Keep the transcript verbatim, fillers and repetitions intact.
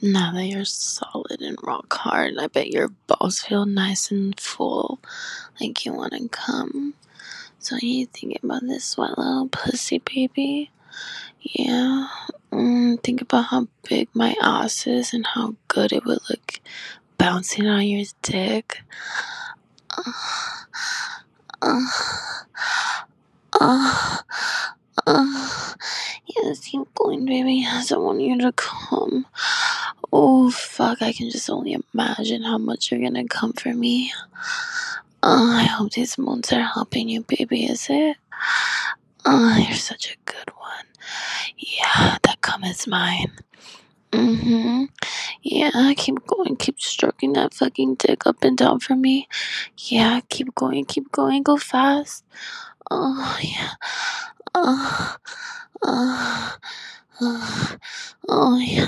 Now that you're solid and rock hard, I bet your balls feel nice and full, like you want to come. So you thinking about this sweat little pussy baby? Yeah. Mm, think about how big my ass is and how good it would look bouncing on your dick. Uh, uh, uh, uh. Yes, keep going, baby. Yes, I want you to come. Oh, fuck. I can just only imagine how much you're gonna come for me. Uh, I hope these moons are helping you, baby. Is it? Oh, you're such a good one. Yeah, that cum is mine. Mm-hmm. Yeah, keep going. Keep stroking that fucking dick up and down for me. Yeah, keep going. Keep going. Go fast. Oh, yeah. Oh, oh, oh, oh yeah.